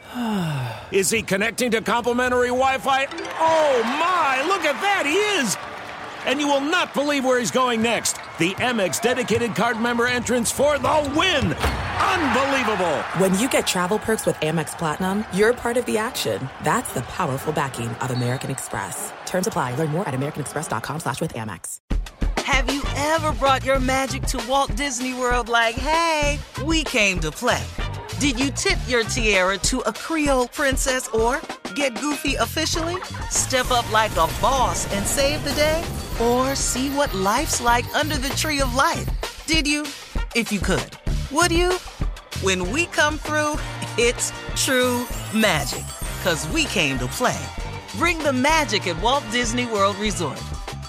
Is he connecting to complimentary Wi-Fi? Oh, my. Look at that. He is. And you will not believe where he's going next. The Amex dedicated card member entrance for the win. Unbelievable. When you get travel perks with Amex Platinum, you're part of the action. That's the powerful backing of American Express. Terms apply. Learn more at americanexpress.com slash with Amex. Have you ever brought your magic to Walt Disney World like, hey, we came to play? Did you tip your tiara to a Creole princess or get goofy officially? Step up like a boss and save the day? Or see what life's like under the tree of life? Did you? If you could. Would you? When we come through, it's true magic. 'Cause we came to play. Bring the magic at Walt Disney World Resort.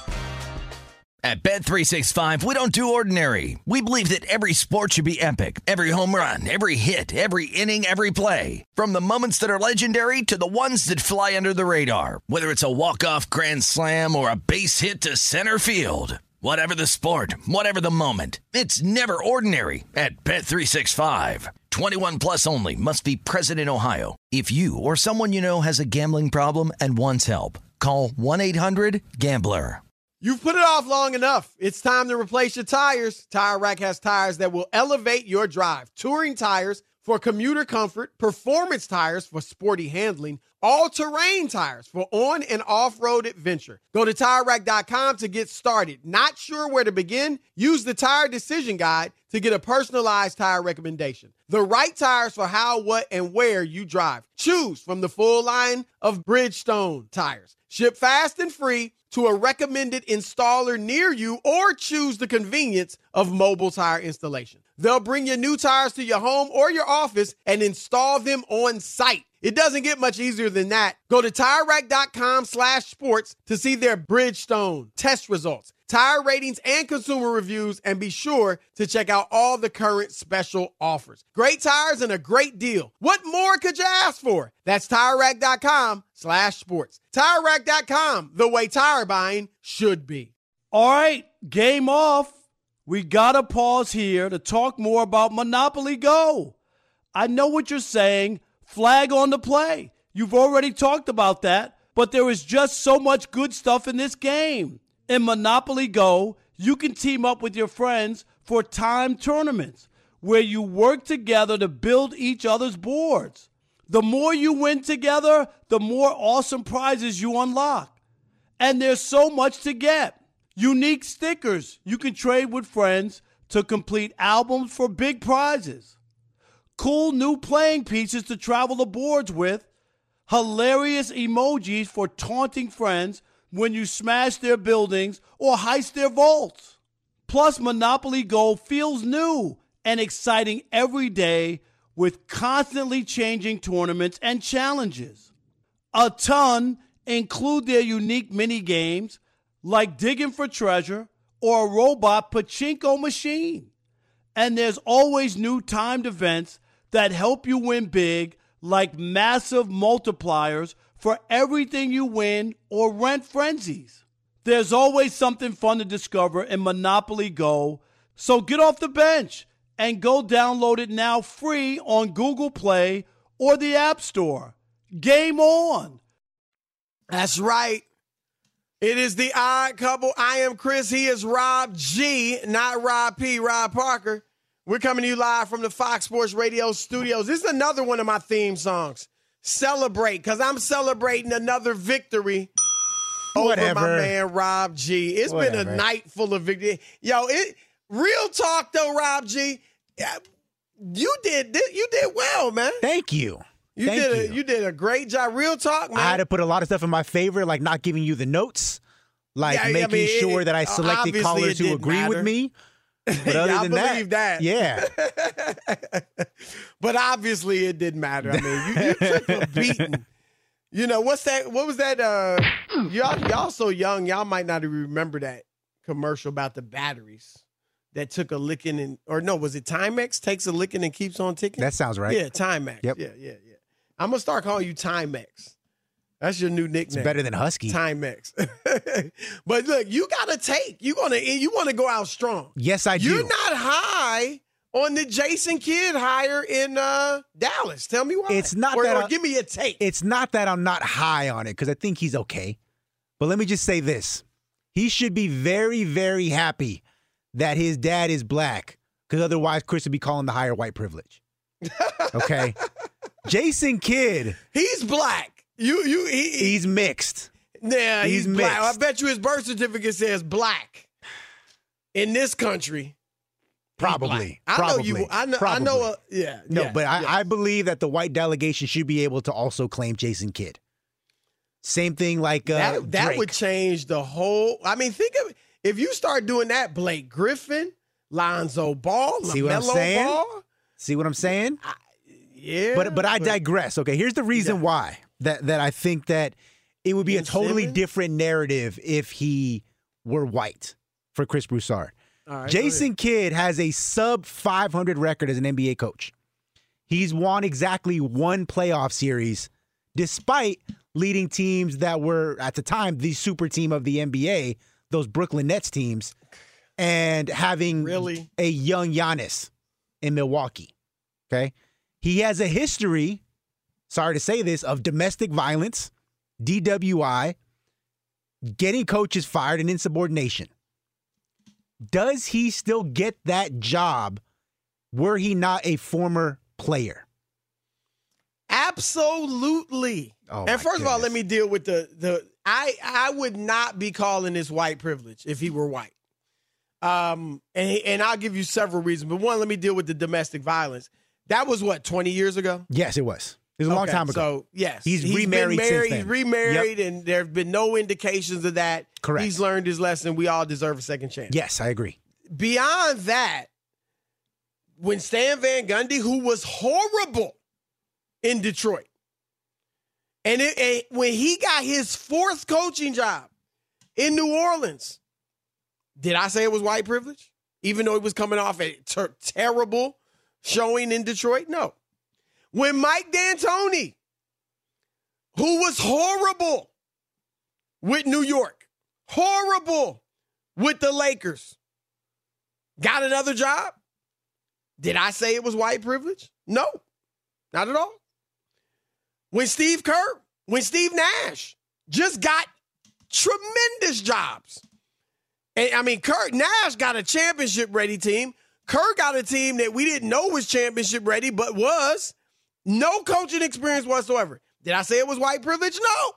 At Bet three sixty-five, we don't do ordinary. We believe that every sport should be epic. Every home run, every hit, every inning, every play. From the moments that are legendary to the ones that fly under the radar. Whether it's a walk-off grand slam or a base hit to center field. Whatever the sport, whatever the moment. It's never ordinary at Bet three sixty-five. twenty-one plus only. Must be present in Ohio. If you or someone you know has a gambling problem and wants help, call one eight hundred gambler. You've put it off long enough. It's time to replace your tires. Tire Rack has tires that will elevate your drive. Touring tires for commuter comfort, performance tires for sporty handling, all-terrain tires for on- and off-road adventure. Go to tire rack dot com to get started. Not sure where to begin? Use the Tire Decision Guide to get a personalized tire recommendation. The right tires for how, what, and where you drive. Choose from the full line of Bridgestone tires. Ship fast and free to a recommended installer near you, or choose the convenience of mobile tire installation. They'll bring your new tires to your home or your office and install them on site. It doesn't get much easier than that. Go to tire rack dot com slash sports to see their Bridgestone test results, tire ratings, and consumer reviews, and be sure to check out all the current special offers. Great tires and a great deal. What more could you ask for? That's tire rack dot com slash sports. tire rack dot com, the way tire buying should be. All right, game off. We got to pause here to talk more about Monopoly Go. I know what you're saying. Flag on the play. You've already talked about that, but there is just so much good stuff in this game. In Monopoly Go, you can team up with your friends for timed tournaments where you work together to build each other's boards. The more you win together, the more awesome prizes you unlock. And there's so much to get. Unique stickers you can trade with friends to complete albums for big prizes. Cool new playing pieces to travel the boards with. Hilarious emojis for taunting friends when you smash their buildings or heist their vaults. Plus, Monopoly Go feels new and exciting every day with constantly changing tournaments and challenges. A ton include their unique mini games like digging for treasure or a robot pachinko machine. And there's always new timed events that help you win big, like massive multipliers for everything you win or rent frenzies. There's always something fun to discover in Monopoly Go, so get off the bench and go download it now free on Google Play or the App Store. Game on! That's right. It is the Odd Couple. I am Chris. He is Rob G, not Rob P, Rob Parker. We're coming to you live from the Fox Sports Radio studios. This is another one of my theme songs. Celebrate, because I'm celebrating another victory Whatever. over my man Rob G. It's Whatever. been a night full of victory. Yo, it real talk though, Rob G. You did you did well, man. Thank you. You Thank did a, you. you did a great job. Real talk, man. I had to put a lot of stuff in my favor, like not giving you the notes. like Yeah, I making mean, it- sure that I it- selected obviously callers it who didn't agree matter. with me. But other Yeah, I than believe that. yeah. But obviously it didn't matter. I mean, you, you took a beating. You know, what's that? What was that? Uh, y'all, y'all so young, y'all might not even remember that commercial about the batteries that took a licking and, or no, was it Timex takes a licking and keeps on ticking? That sounds right. Yeah, Timex. Yep. Yeah, yeah, yeah. I'm going to start calling you Timex. That's your new nickname. It's better than Husky. Timex. But look, you got to take. You gonna you want to go out strong. Yes, I do. You're not high on the Jason Kidd hire in uh, Dallas. Tell me why. It's not or, that or I- give me a take. It's not that I'm not high on it because I think he's okay. But let me just say this. He should be very, very happy that his dad is black because otherwise Chris would be calling the hire white privilege. Okay? Jason Kidd. He's black. You you he, he- He's mixed. Yeah, he's, He's black. mixed. I bet you his birth certificate says black. In this country, Probably. I Probably. know you. I know. Probably. I know. Uh, yeah. No, yeah, but I, yeah. I believe that the white delegation should be able to also claim Jason Kidd. Same thing like uh, that that Drake. would change the whole. I mean, think of if you start doing that. Blake Griffin, Lonzo Ball, See what I'm LaMelo saying? Ball. See what I'm saying? Yeah, But but I digress. Okay, here's the reason Yeah. why that that I think that it would be Ben a totally Simmons? different narrative if he were white for Chris Broussard. All right, go Jason Kidd has a sub five hundred record as an N B A coach. He's won exactly one playoff series despite leading teams that were at the time the super team of the N B A, those Brooklyn Nets teams, and having Really? a young Giannis in Milwaukee. Okay? He has a history, sorry to say this, of domestic violence, D W I, getting coaches fired, and insubordination. Does he still get that job were he not a former player? Absolutely. Oh, and my first of all, let goodness. me deal with the the. I I would not be calling this white privilege if he were white. Um, and and I'll give you several reasons, but one, let me deal with the domestic violence. That was what twenty years ago. Yes, it was. It was a long Okay, time ago. So yes, He's been remarried since married, then. He's remarried, Yep. and there have been no indications of that. Correct. He's learned his lesson. We all deserve a second chance. Yes, I agree. Beyond that, when Stan Van Gundy, who was horrible in Detroit, and it, and when he got his fourth coaching job in New Orleans, did I say it was white privilege? Even though he was coming off a ter- terrible showing in Detroit? No. When Mike D'Antoni, who was horrible with New York, horrible with the Lakers, got another job, did I say it was white privilege? No, not at all. When Steve Kerr, when Steve Nash just got tremendous jobs. And I mean, Kerr, Nash got a championship ready team. Kerr got a team that we didn't know was championship ready, but was. No coaching experience whatsoever. Did I say it was white privilege? No.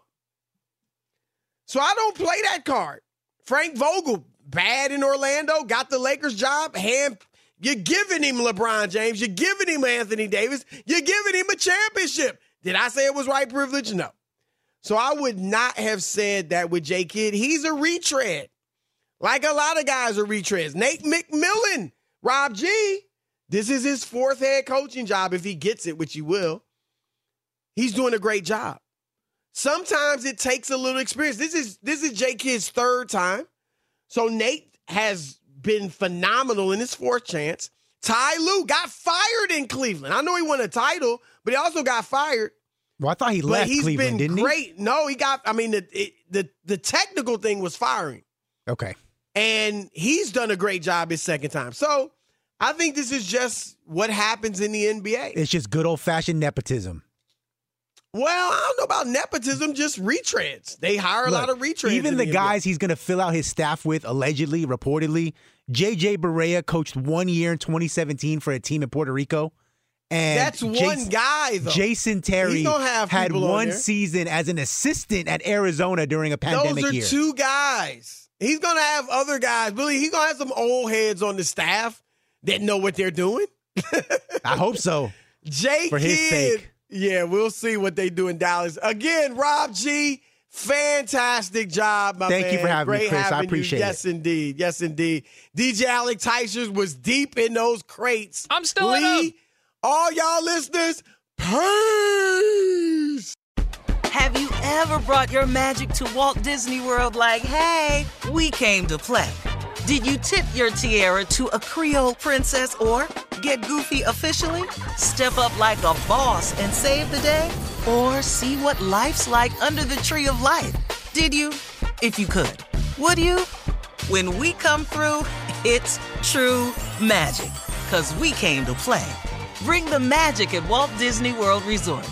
So I don't play that card. Frank Vogel, bad in Orlando, got the Lakers job. Hand, you're giving him LeBron James. You're giving him Anthony Davis. You're giving him a championship. Did I say it was white privilege? No. So I would not have said that with J. Kidd. He's a retread. Like a lot of guys are retreads. Nate McMillan, Rob G., this is his fourth head coaching job if he gets it, which he will. He's doing a great job. Sometimes it takes a little experience. This is this is J. Kidd's third time. So Nate has been phenomenal in his fourth chance. Ty Lue got fired in Cleveland. I know he won a title, but he also got fired. Well, I thought he But left he's Cleveland, been didn't great. No, he got, I mean, the, it, the the technical thing was firing. he? Okay. And he's done a great job his second time. So I think this is just what happens in the N B A. It's just good old-fashioned nepotism. Well, I don't know about nepotism, just retreads. They hire a Look, lot of retreads. Even in the N B A. guys he's going to fill out his staff with, allegedly, reportedly, J J Barea coached one year in twenty seventeen for a team in Puerto Rico. And That's one Jason, guy, though. Jason Terry He's gonna have had people on one there. season as an assistant at Arizona during a pandemic Those are year. two guys. He's going to have other guys. Billy, he's going to have some old heads on the staff that know what they're doing. I hope so. J. For his Kidd. sake. Yeah, we'll see what they do in Dallas. Again, Rob G., Fantastic job, my Thank man. you for having Great me, Chris. having I appreciate you. it. Yes, indeed. Yes, indeed. D J Alec Teichers was deep in those crates. I'm still Lee, in them. all y'all listeners, peace. Have you ever brought your magic to Walt Disney World like, hey, we came to play? Did you tip your tiara to a Creole princess or get goofy officially? Step up like a boss and save the day? Or see what life's like under the tree of life? Did you? If you could. Would you? When we come through, it's true magic. 'Cause we came to play. Bring the magic at Walt Disney World Resort.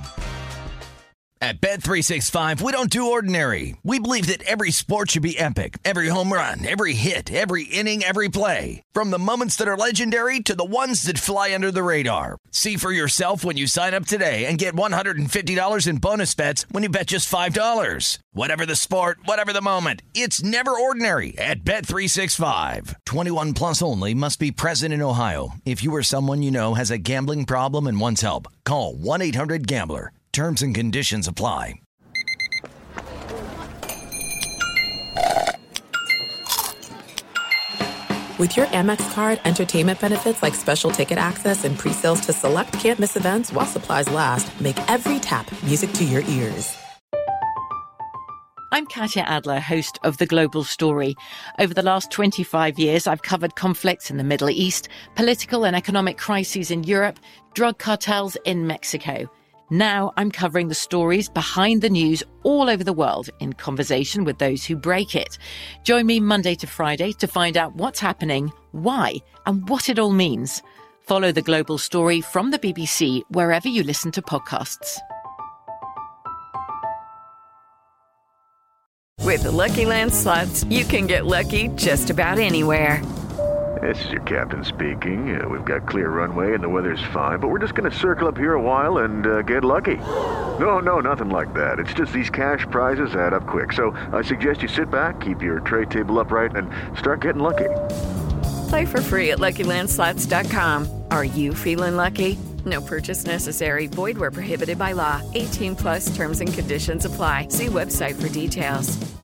At Bet three sixty-five, we don't do ordinary. We believe that every sport should be epic. Every home run, every hit, every inning, every play. From the moments that are legendary to the ones that fly under the radar. See for yourself when you sign up today and get one hundred fifty dollars in bonus bets when you bet just five dollars. Whatever the sport, whatever the moment, it's never ordinary at Bet three sixty-five. twenty-one plus only. Must be present in Ohio. If you or someone you know has a gambling problem and wants help, call one eight hundred gambler. Terms and conditions apply. With your Amex card, entertainment benefits like special ticket access and pre-sales to select can't-miss events while supplies last make every tap music to your ears. I'm Katya Adler, host of The Global Story. Over the last twenty-five years, I've covered conflicts in the Middle East, political and economic crises in Europe, drug cartels in Mexico. Now I'm covering the stories behind the news all over the world in conversation with those who break it. Join me Monday to Friday to find out what's happening, why, and what it all means. Follow The Global Story from the B B C wherever you listen to podcasts. With the Lucky Land Slots, you can get lucky just about anywhere. This is your captain speaking. Uh, we've got clear runway and the weather's fine, but we're just going to circle up here a while and uh, get lucky. No, no, nothing like that. It's just these cash prizes add up quick. So I suggest you sit back, keep your tray table upright, and start getting lucky. Play for free at Lucky Land Slots dot com. Are you feeling lucky? No purchase necessary. Void where prohibited by law. eighteen plus terms and conditions apply. See website for details.